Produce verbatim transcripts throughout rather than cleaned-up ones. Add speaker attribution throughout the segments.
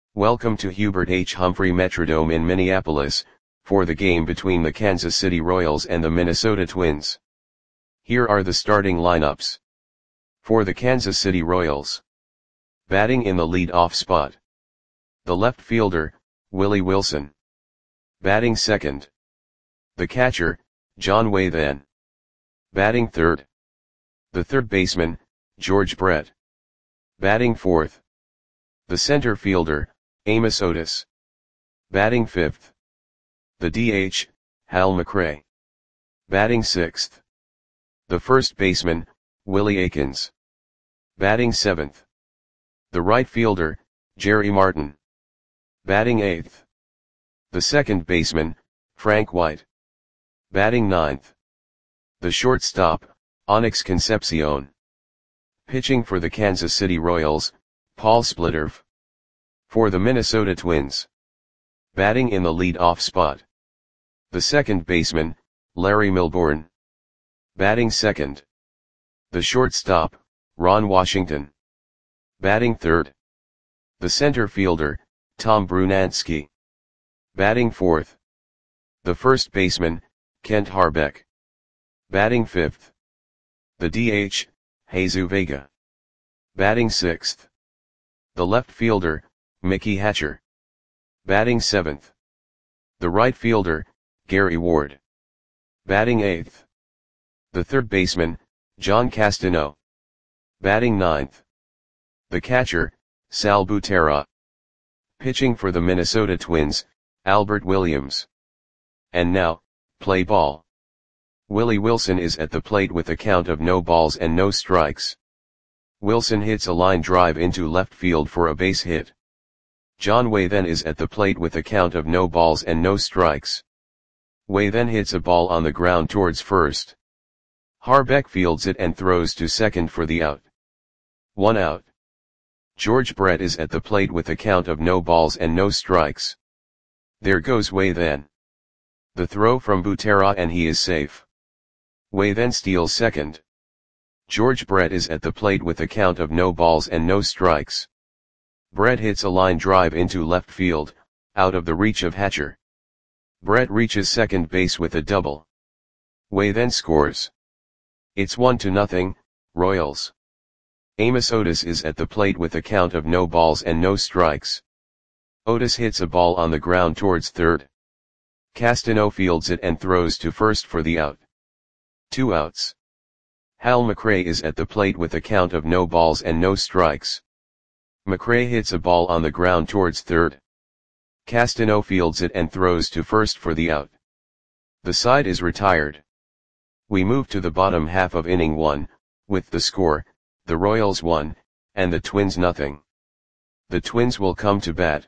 Speaker 1: Welcome to Hubert H. Humphrey Metrodome in Minneapolis, for the game between the Kansas City Royals and the Minnesota Twins. Here are the starting lineups. For the Kansas City Royals. Batting in the lead-off spot. The left fielder, Willie Wilson. Batting second. The catcher, John Waythan. Batting third. The third baseman, George Brett. Batting fourth. The center fielder, Amos Otis. Batting fifth. The D H, Hal McRae. Batting sixth. The first baseman, Willie Aikens. Batting seventh. The right fielder, Jerry Martin. Batting eighth. The second baseman, Frank White. Batting ninth. The shortstop, Onyx Concepcion. Pitching for the Kansas City Royals, Paul Splitterf. For the Minnesota Twins. Batting in the lead-off spot. The second baseman, Larry Milbourne. Batting second. The shortstop, Ron Washington. Batting third. The center fielder, Tom Brunansky. Batting fourth. The first baseman, Kent Harbeck. Batting fifth. The D H, Jesus Vega. Batting sixth. The left fielder, Mickey Hatcher. Batting seventh. The right fielder, Gary Ward. Batting eighth. The third baseman, John Castano. Batting ninth. The catcher, Sal Butera. Pitching for the Minnesota Twins, Albert Williams. And now, play ball. Willie Wilson is at the plate with a count of no balls and no strikes. Wilson hits a line drive into left field for a base hit. John Waythan is at the plate with a count of no balls and no strikes. Waythan hits a ball on the ground towards first. Harbeck fields it and throws to second for the out. One out. George Brett is at the plate with a count of no balls and no strikes. There goes Waythan. The throw from Butera and he is safe. Waythan steals second. George Brett is at the plate with a count of no balls and no strikes. Brett hits a line drive into left field, out of the reach of Hatcher. Brett reaches second base with a double. Waythan scores. It's one to nothing, Royals. Amos Otis is at the plate with a count of no balls and no strikes. Otis hits a ball on the ground towards third. Castano fields it and throws to first for the out. Two outs. Hal McRae is at the plate with a count of no balls and no strikes. McRae hits a ball on the ground towards third. Castano fields it and throws to first for the out. The side is retired. We move to the bottom half of inning one, with the score, the Royals one, and the Twins nothing. The Twins will come to bat.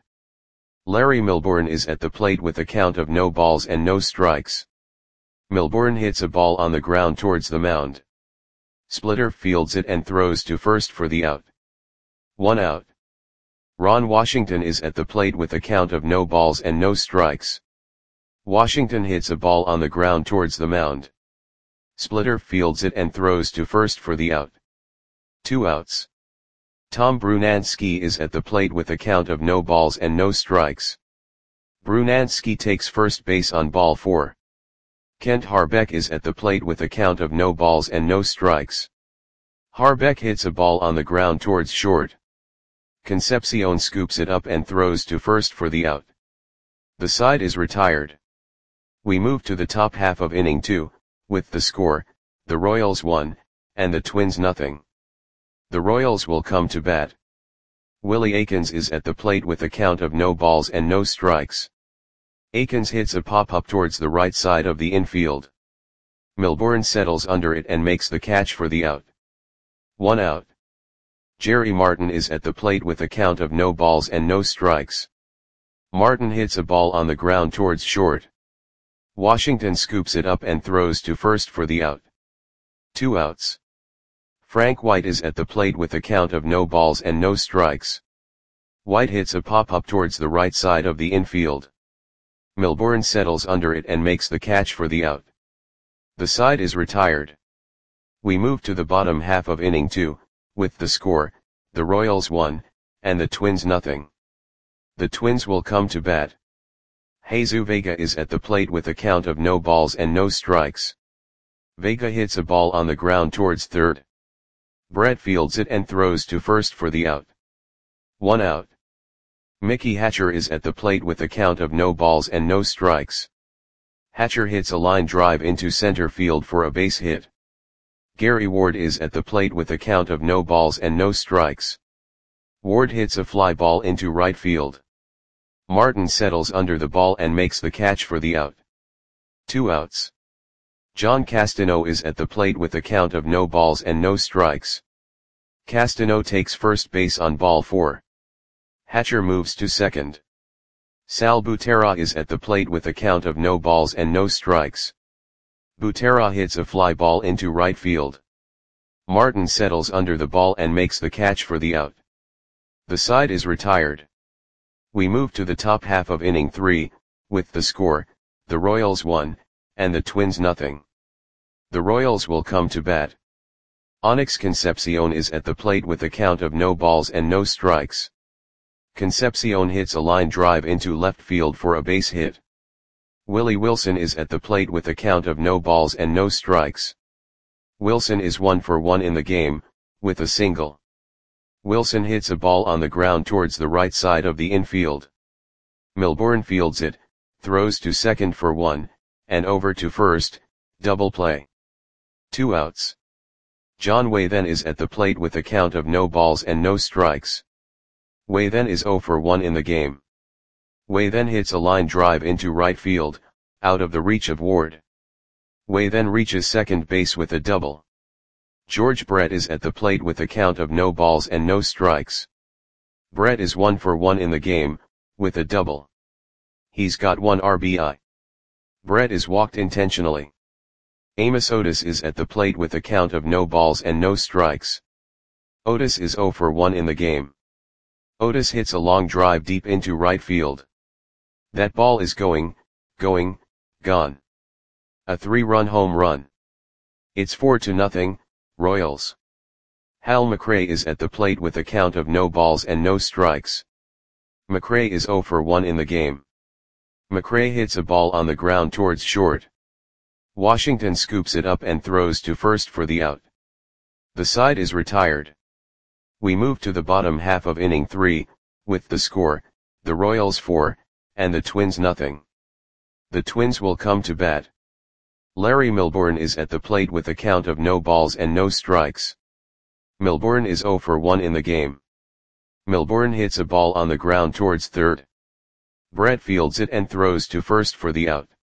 Speaker 1: Larry Milbourne is at the plate with a count of no balls and no strikes. Milbourne hits a ball on the ground towards the mound. Splitterf fields it and throws to first for the out. One out. Ron Washington is at the plate with a count of no balls and no strikes. Washington hits a ball on the ground towards the mound. Splitterf fields it and throws to first for the out. Two outs. Tom Brunansky is at the plate with a count of no balls and no strikes. Brunansky takes first base on ball four. Kent Harbeck is at the plate with a count of no balls and no strikes. Harbeck hits a ball on the ground towards short. Concepcion scoops it up and throws to first for the out. The side is retired. We move to the top half of inning two, with the score, the Royals one, and the Twins nothing. The Royals will come to bat. Willie Aikens is at the plate with a count of no balls and no strikes. Aikens hits a pop-up towards the right side of the infield. Milbourne settles under it and makes the catch for the out. One out. Jerry Martin is at the plate with a count of no balls and no strikes. Martin hits a ball on the ground towards short. Washington scoops it up and throws to first for the out. Two outs. Frank White is at the plate with a count of no balls and no strikes. White hits a pop-up towards the right side of the infield. Milbourne settles under it and makes the catch for the out. The side is retired. We move to the bottom half of inning two, with the score, the Royals one, and the Twins nothing. The Twins will come to bat. Jesus Vega is at the plate with a count of no balls and no strikes. Vega hits a ball on the ground towards third. Brett fields it and throws to first for the out. One out. Mickey Hatcher is at the plate with a count of no balls and no strikes. Hatcher hits a line drive into center field for a base hit. Gary Ward is at the plate with a count of no balls and no strikes. Ward hits a fly ball into right field. Martin settles under the ball and makes the catch for the out. Two outs. John Castano is at the plate with a count of no balls and no strikes. Castano takes first base on ball four. Hatcher moves to second. Sal Butera is at the plate with a count of no balls and no strikes. Butera hits a fly ball into right field. Martin settles under the ball and makes the catch for the out. The side is retired. We move to the top half of inning three, with the score, the Royals one, and the Twins nothing. The Royals will come to bat. Onyx Concepcion is at the plate with a count of no balls and no strikes. Concepcion hits a line drive into left field for a base hit. Willie Wilson is at the plate with a count of no balls and no strikes. Wilson is one for one in the game, with a single. Wilson hits a ball on the ground towards the right side of the infield. Milbourne fields it, throws to second for one, and over to first, double play. Two outs. John Waythen is at the plate with a count of no balls and no strikes. Waythen is zero for one in the game. Waythen hits a line drive into right field, out of the reach of Ward. Waythen reaches second base with a double. George Brett is at the plate with a count of no balls and no strikes. Brett is one for one in the game, with a double. He's got one R B I. Brett is walked intentionally. Amos Otis is at the plate with a count of no balls and no strikes. Otis is zero for one in the game. Otis hits a long drive deep into right field. That ball is going, going, gone. A three-run home run. It's four to nothing, Royals. Hal McRae is at the plate with a count of no balls and no strikes. McRae is zero for one in the game. McRae hits a ball on the ground towards short. Washington scoops it up and throws to first for the out. The side is retired. We move to the bottom half of inning three, with the score, the Royals four, and the Twins nothing. The Twins will come to bat. Larry Milbourne is at the plate with a count of no balls and no strikes. Milbourne is zero for one in the game. Milbourne hits a ball on the ground towards third. Brett fields it and throws to first for the out.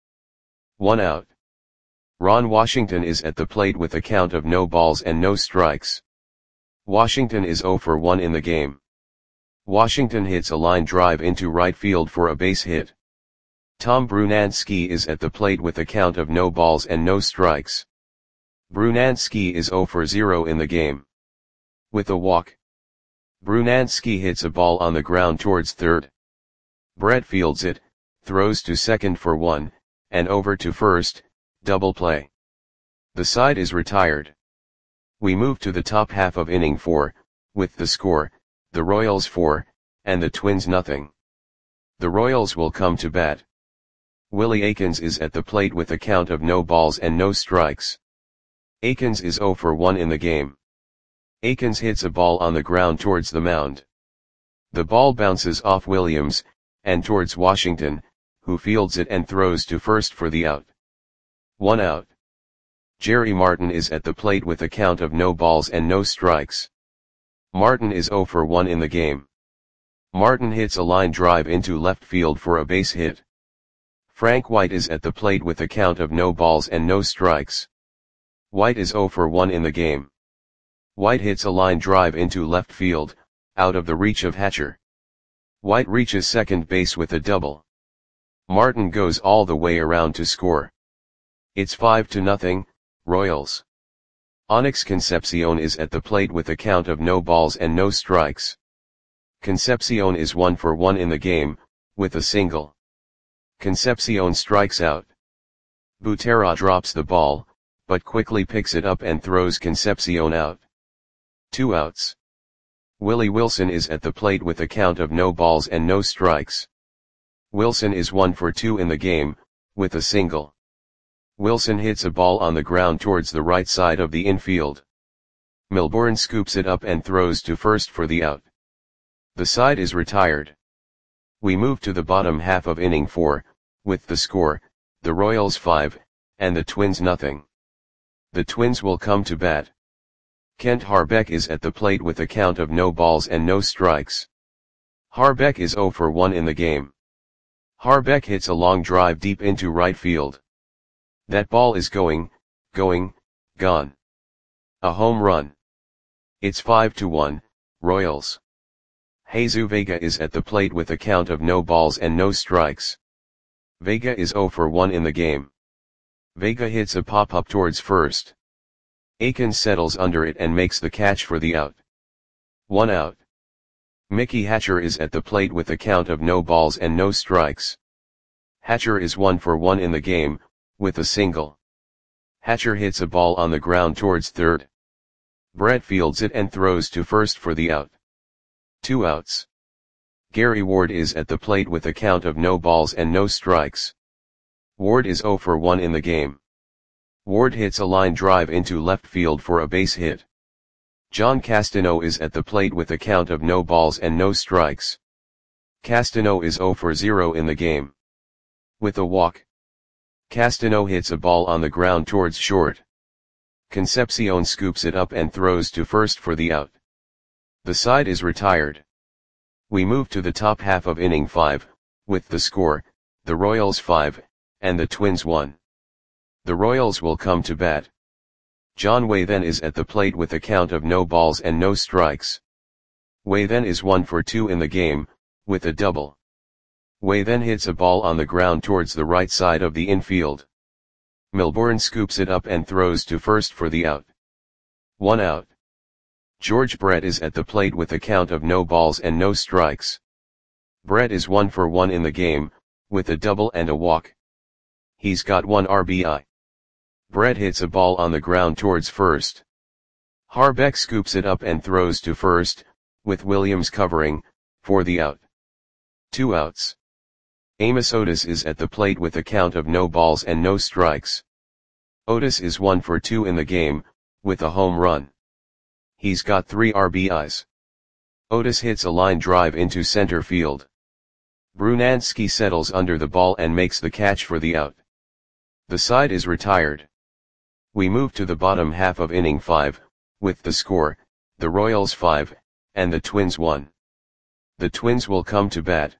Speaker 1: One out. Ron Washington is at the plate with a count of no balls and no strikes. Washington is zero for one in the game. Washington hits a line drive into right field for a base hit. Tom Brunansky is at the plate with a count of no balls and no strikes. Brunansky is zero for zero in the game. With a walk. Brunansky hits a ball on the ground towards third. Brett fields it, throws to second for one, and over to first, double play. The side is retired. We move to the top half of inning four, with the score, the Royals four, and the Twins nothing. The Royals will come to bat. Willie Aikens is at the plate with a count of no balls and no strikes. Aikens is zero for one in the game. Aikens hits a ball on the ground towards the mound. The ball bounces off Williams, and towards Washington, who fields it and throws to first for the out. One out. Jerry Martin is at the plate with a count of no balls and no strikes. Martin is zero for one in the game. Martin hits a line drive into left field for a base hit. Frank White is at the plate with a count of no balls and no strikes. White is zero for one in the game. White hits a line drive into left field, out of the reach of Hatcher. White reaches second base with a double. Martin goes all the way around to score. It's five to nothing, Royals. Onyx Concepcion is at the plate with a count of no balls and no strikes. Concepcion is one for one in the game, with a single. Concepcion strikes out. Butera drops the ball, but quickly picks it up and throws Concepcion out. Two outs. Willie Wilson is at the plate with a count of no balls and no strikes. Wilson is one for two in the game, with a single. Wilson hits a ball on the ground towards the right side of the infield. Milbourne scoops it up and throws to first for the out. The side is retired. We move to the bottom half of inning four, with the score, the Royals five, and the Twins nothing. The Twins will come to bat. Kent Harbeck is at the plate with a count of no balls and no strikes. Harbeck is zero for one in the game. Harbeck hits a long drive deep into right field. That ball is going, going, gone. A home run. It's five to one, Royals. Jesus Vega is at the plate with a count of no balls and no strikes. Vega is zero for one in the game. Vega hits a pop-up towards first. Akins settles under it and makes the catch for the out. One out. Mickey Hatcher is at the plate with a count of no balls and no strikes. Hatcher is one for one in the game, with a single. Hatcher hits a ball on the ground towards third. Brett fields it and throws to first for the out. Two outs. Gary Ward is at the plate with a count of no balls and no strikes. Ward is zero for one in the game. Ward hits a line drive into left field for a base hit. John Castano is at the plate with a count of no balls and no strikes. Castano is zero for zero in the game. With a walk. Castano hits a ball on the ground towards short. Concepcion scoops it up and throws to first for the out. The side is retired. We move to the top half of inning five, with the score, the Royals five, and the Twins one. The Royals will come to bat. John Waythen is at the plate with a count of no balls and no strikes. Waythen is one for two in the game, with a double. Waythen hits a ball on the ground towards the right side of the infield. Milbourne scoops it up and throws to first for the out. One out. George Brett is at the plate with a count of no balls and no strikes. Brett is one for one in the game, with a double and a walk. He's got one R B I. Brett hits a ball on the ground towards first. Harbeck scoops it up and throws to first, with Williams covering, for the out. Two outs. Amos Otis is at the plate with a count of no balls and no strikes. Otis is one for two in the game, with a home run. He's got three R B Is. Otis hits a line drive into center field. Brunansky settles under the ball and makes the catch for the out. The side is retired. We move to the bottom half of inning five, with the score, the Royals five, and the Twins one. The Twins will come to bat.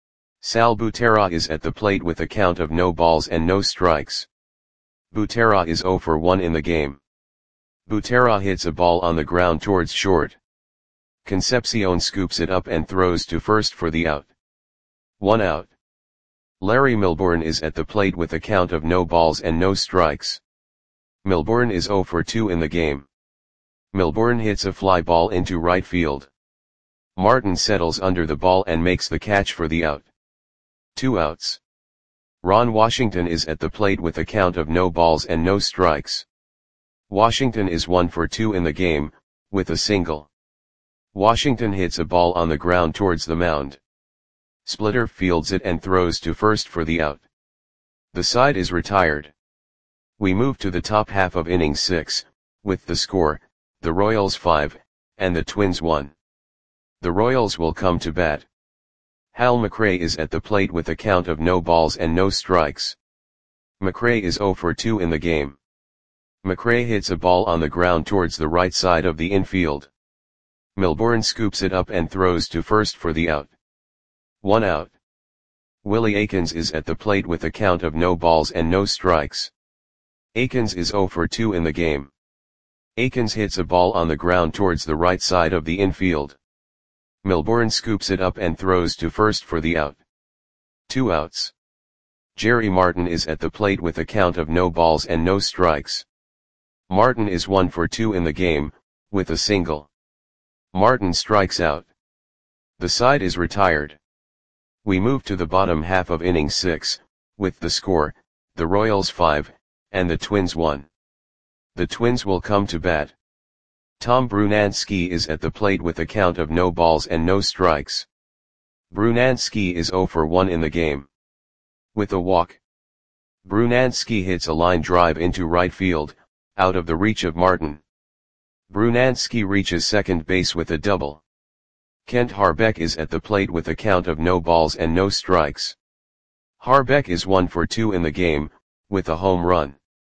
Speaker 1: Sal Butera is at the plate with a count of no balls and no strikes. Butera is zero for one in the game. Butera hits a ball on the ground towards short. Concepcion scoops it up and throws to first for the out. One out. Larry Milbourne is at the plate with a count of no balls and no strikes. Milbourne is zero for two in the game. Milbourne hits a fly ball into right field. Martin settles under the ball and makes the catch for the out. Two outs. Ron Washington is at the plate with a count of no balls and no strikes. Washington is one for two in the game, with a single. Washington hits a ball on the ground towards the mound. Splitter fields it and throws to first for the out. The side is retired. We move to the top half of inning six, with the score, the Royals five, and the Twins one. The Royals will come to bat. Hal McRae is at the plate with a count of no balls and no strikes. McRae is zero for two in the game. McRae hits a ball on the ground towards the right side of the infield. Milbourne scoops it up and throws to first for the out. One out. Willie Akins is at the plate with a count of no balls and no strikes. Akins is zero for two in the game. Akins hits a ball on the ground towards the right side of the infield. Milbourne scoops it up and throws to first for the out. Two outs. Jerry Martin is at the plate with a count of no balls and no strikes. Martin is one for two in the game, with a single. Martin strikes out. The side is retired. We move to the bottom half of inning six, with the score, the Royals five, and the Twins one. The Twins will come to bat. Tom Brunansky is at the plate with a count of no balls and no strikes. Brunansky is zero for one in the game. With a walk, Brunansky hits a line drive into right field, out of the reach of Martin. Brunansky reaches second base with a double. Kent Harbeck is at the plate with a count of no balls and no strikes. Harbeck is one for two in the game, with a home run.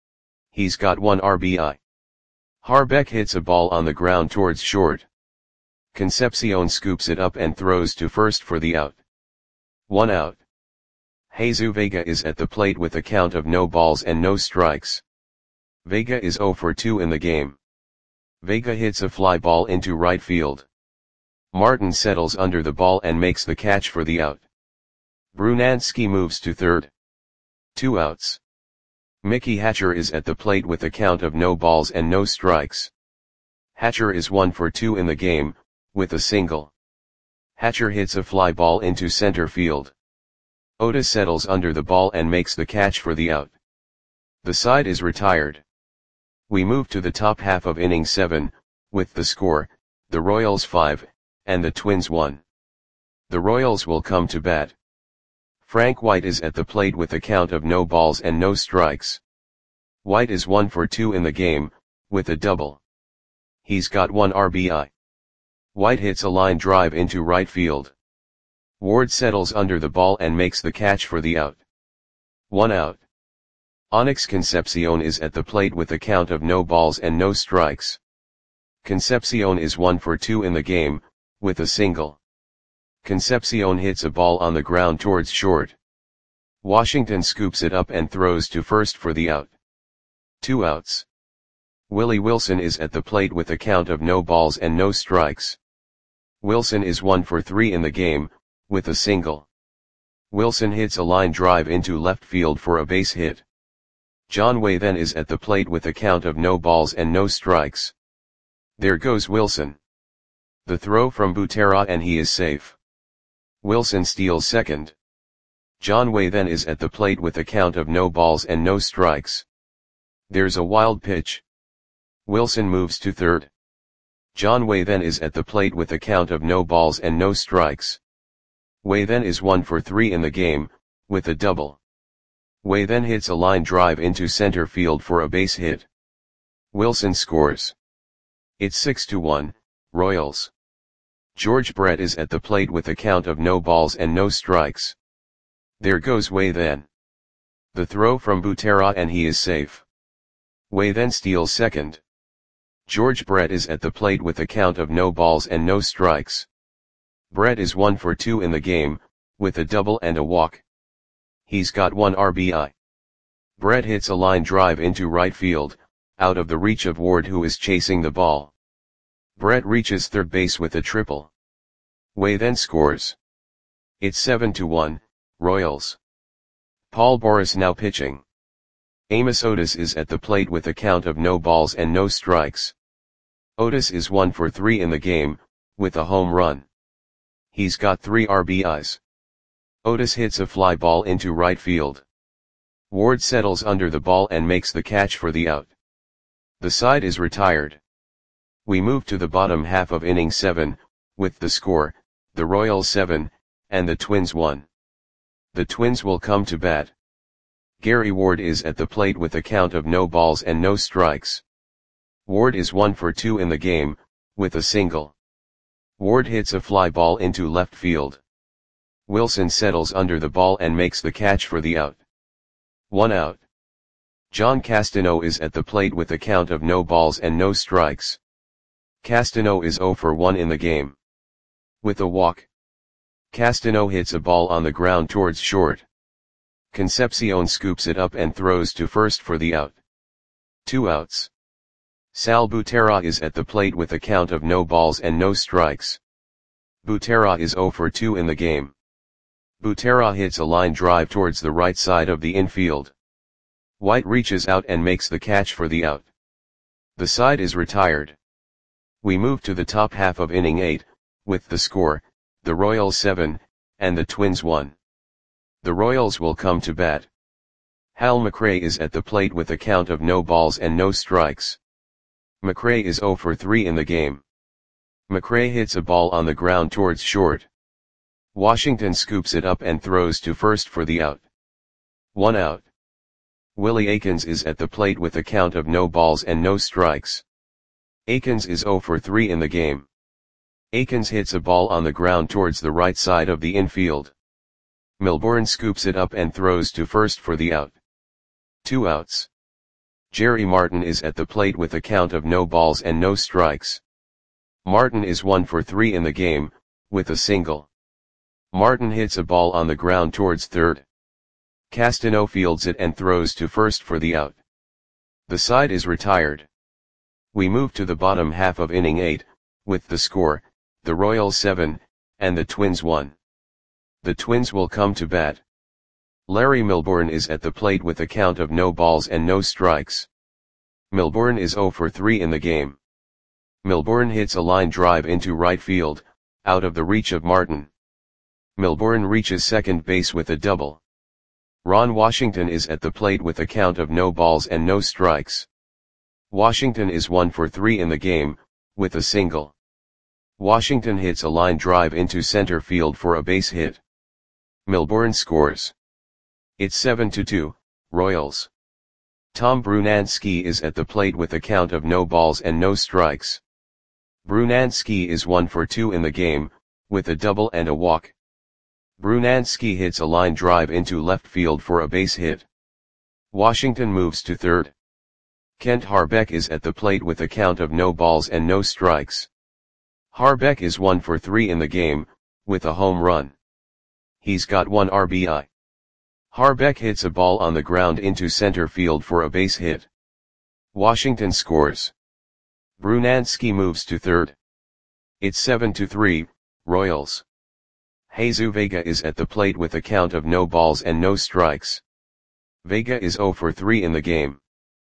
Speaker 1: He's got one R B I. Harbeck hits a ball on the ground towards short. Concepcion scoops it up and throws to first for the out. One out. Jesus Vega is at the plate with a count of no balls and no strikes. Vega is zero for two in the game. Vega hits a fly ball into right field. Martin settles under the ball and makes the catch for the out. Brunansky moves to third. Two outs. Mickey Hatcher is at the plate with a count of no balls and no strikes. Hatcher is one for two in the game, with a single. Hatcher hits a fly ball into center field. Otis settles under the ball and makes the catch for the out. The side is retired. We move to the top half of inning seven, with the score, the Royals five, and the Twins one. The Royals will come to bat. Frank White is at the plate with a count of no balls and no strikes. White is one for two in the game, with a double. He's got one R B I. White hits a line drive into right field. Ward settles under the ball and makes the catch for the out. One out. Onyx Concepcion is at the plate with a count of no balls and no strikes. Concepcion is one for two in the game, with a single. Concepcion hits a ball on the ground towards short. Washington scoops it up and throws to first for the out. Two outs. Willie Wilson is at the plate with a count of no balls and no strikes. Wilson is one for three in the game, with a single. Wilson hits a line drive into left field for a base hit. John Way then is at the plate with a count of no balls and no strikes. There goes Wilson. The throw from Butera and he is safe. Wilson steals second. John Way then is at the plate with a count of no balls and no strikes. There's a wild pitch. Wilson moves to third. John Way then is at the plate with a count of no balls and no strikes. Way then is one for three in the game, with a double. Way then hits a line drive into center field for a base hit. Wilson scores. It's six to one, Royals. George Brett is at the plate with a count of no balls and no strikes. There goes Way then. The throw from Butera and he is safe. Way then steals second. George Brett is at the plate with a count of no balls and no strikes. Brett is one for two in the game, with a double and a walk. He's got one R B I. Brett hits a line drive into right field, out of the reach of Ward who is chasing the ball. Brett reaches third base with a triple. Way then scores. It's seven to one, Royals. Paul Boris now pitching. Amos Otis is at the plate with a count of no balls and no strikes. Otis is one for three in the game, with a home run. He's got three R B Is. Otis hits a fly ball into right field. Ward settles under the ball and makes the catch for the out. The side is retired. We move to the bottom half of inning seven, with the score, the Royals seven, and the Twins one. The Twins will come to bat. Gary Ward is at the plate with a count of no balls and no strikes. Ward is one for two in the game, with a single. Ward hits a fly ball into left field. Wilson settles under the ball and makes the catch for the out. One out. John Castano is at the plate with a count of no balls and no strikes. Castano is zero for one in the game. With a walk, Castano hits a ball on the ground towards short. Concepcion scoops it up and throws to first for the out. Two outs. Sal Butera is at the plate with a count of no balls and no strikes. Butera is zero for two in the game. Butera hits a line drive towards the right side of the infield. White reaches out and makes the catch for the out. The side is retired. We move to the top half of inning eight, with the score, the Royals seven, and the Twins one. The Royals will come to bat. Hal McRae is at the plate with a count of no balls and no strikes. McRae is zero for three in the game. McRae hits a ball on the ground towards short. Washington scoops it up and throws to first for the out. One out. Willie Aikens is at the plate with a count of no balls and no strikes. Aikens is zero for three in the game. Aikens hits a ball on the ground towards the right side of the infield. Milbourne scoops it up and throws to first for the out. Two outs. Jerry Martin is at the plate with a count of no balls and no strikes. Martin is one for three in the game, with a single. Martin hits a ball on the ground towards third. Castano fields it and throws to first for the out. The side is retired. We move to the bottom half of inning eight, with the score, the Royals seven, and the Twins one. The Twins will come to bat. Larry Milbourne is at the plate with a count of no balls and no strikes. Milbourne is zero for three in the game. Milbourne hits a line drive into right field, out of the reach of Martin. Milbourne reaches second base with a double. Ron Washington is at the plate with a count of no balls and no strikes. Washington is one for three in the game, with a single. Washington hits a line drive into center field for a base hit. Milbourne scores. It's seven to two, Royals. Tom Brunansky is at the plate with a count of no balls and no strikes. Brunansky is one for two in the game, with a double and a walk. Brunansky hits a line drive into left field for a base hit. Washington moves to third. Kent Harbeck is at the plate with a count of no balls and no strikes. Harbeck is one for three in the game, with a home run. He's got one R B I. Harbeck hits a ball on the ground into center field for a base hit. Washington scores. Brunansky moves to third. It's seven to three, Royals. Jesus Vega is at the plate with a count of no balls and no strikes. Vega is zero for three in the game.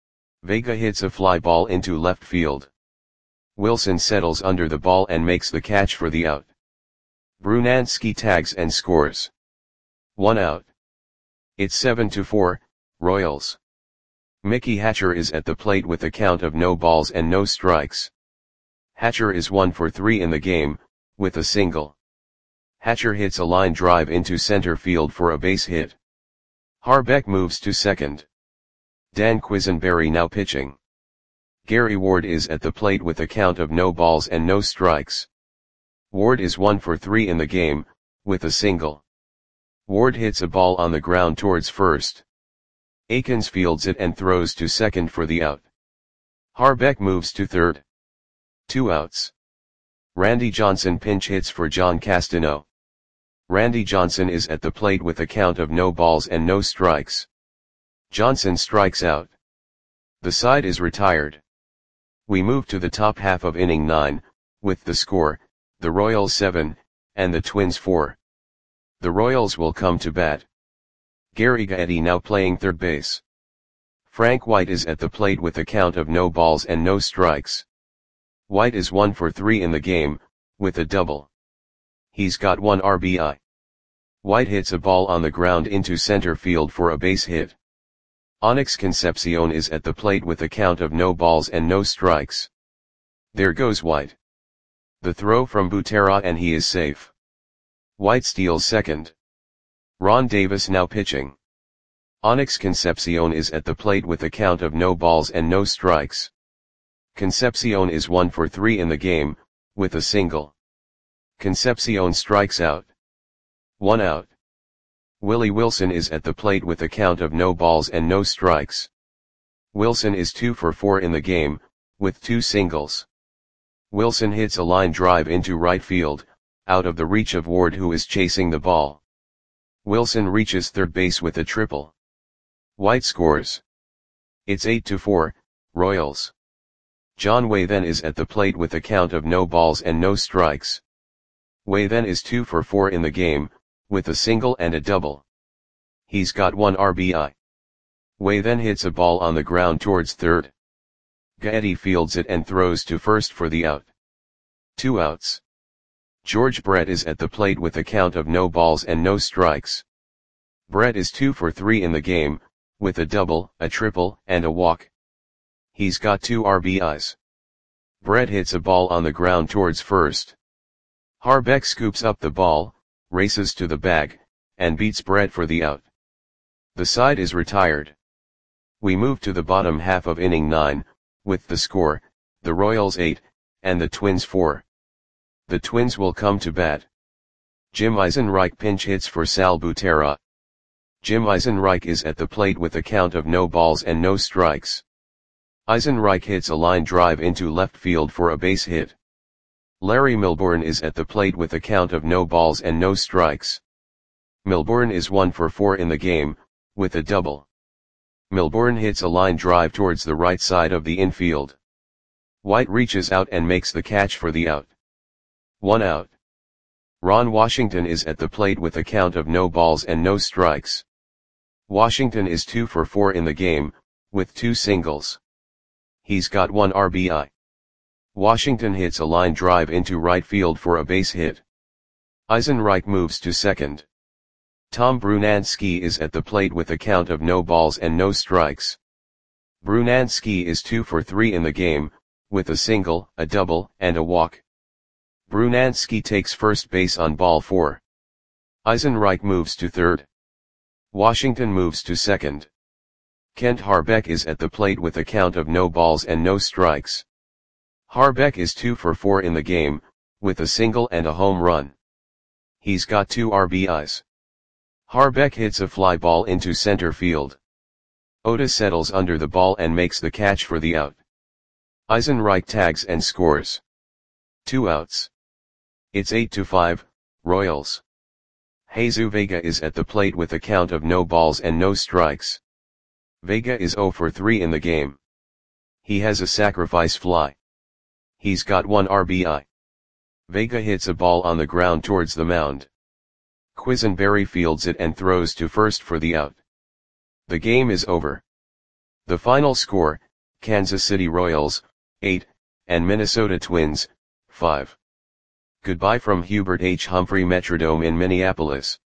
Speaker 1: Vega hits a fly ball into left field. Wilson settles under the ball and makes the catch for the out. Brunansky tags and scores. One out. It's seven to four, Royals. Mickey Hatcher is at the plate with a count of no balls and no strikes. Hatcher is one for three in the game, with a single. Hatcher hits a line drive into center field for a base hit. Harbeck moves to second. Dan Quisenberry now pitching. Gary Ward is at the plate with a count of no balls and no strikes. Ward is one for three in the game, with a single. Ward hits a ball on the ground towards first. Aikens fields it and throws to second for the out. Harbeck moves to third. Two outs. Randy Johnson pinch hits for John Castano. Randy Johnson is at the plate with a count of no balls and no strikes. Johnson strikes out. The side is retired. We move to the top half of inning nine, with the score, the Royals seven, and the Twins four. The Royals will come to bat. Gary Gaetti now playing third base. Frank White is at the plate with a count of no balls and no strikes. White is one for three in the game, with a double. He's got one R B I. White hits a ball on the ground into center field for a base hit. Onyx Concepcion is at the plate with a count of no balls and no strikes. There goes White. The throw from Butera and he is safe. White steals second. Ron Davis now pitching. Onyx Concepcion is at the plate with a count of no balls and no strikes. Concepcion is one for three in the game, with a single. Concepcion strikes out. One out. Willie Wilson is at the plate with a count of no balls and no strikes. Wilson is two for four in the game, with two singles. Wilson hits a line drive into right field, out of the reach of Ward who is chasing the ball. Wilson reaches third base with a triple. White scores. It's eight to four, Royals. John Waythen is at the plate with a count of no balls and no strikes. Waythen is two for four in the game, with a single and a double. He's got one R B I. Waythen hits a ball on the ground towards third. Gaetti fields it and throws to first for the out. Two outs. George Brett is at the plate with a count of no balls and no strikes. Brett is two for three in the game, with a double, a triple, and a walk. He's got two R B Is. Brett hits a ball on the ground towards first. Harbeck scoops up the ball, races to the bag, and beats Brett for the out. The side is retired. We move to the bottom half of inning nine, with the score, the Royals eight, and the Twins four. The Twins will come to bat. Jim Eisenreich pinch hits for Sal Butera. Jim Eisenreich is at the plate with a count of no balls and no strikes. Eisenreich hits a line drive into left field for a base hit. Larry Milbourne is at the plate with a count of no balls and no strikes. Milbourne is one for four in the game, with a double. Milbourne hits a line drive towards the right side of the infield. White reaches out and makes the catch for the out. One out. Ron Washington is at the plate with a count of no balls and no strikes. Washington is two for four in the game, with two singles. He's got one R B I. Washington hits a line drive into right field for a base hit. Eisenreich moves to second. Tom Brunansky is at the plate with a count of no balls and no strikes. Brunansky is two for three in the game, with a single, a double, and a walk. Brunansky takes first base on ball four. Eisenreich moves to third. Washington moves to second. Kent Harbeck is at the plate with a count of no balls and no strikes. Harbeck is two for four in the game, with a single and a home run. He's got two R B Is. Harbeck hits a fly ball into center field. Oda settles under the ball and makes the catch for the out. Eisenreich tags and scores. Two outs. It's eight to five, Royals. Jesus Vega is at the plate with a count of no balls and no strikes. Vega is zero for three in the game. He has a sacrifice fly. He's got one R B I. Vega hits a ball on the ground towards the mound. Quisenberry fields it and throws to first for the out. The game is over. The final score, Kansas City Royals, eight, and Minnesota Twins, five. Goodbye from Hubert H. Humphrey Metrodome in Minneapolis.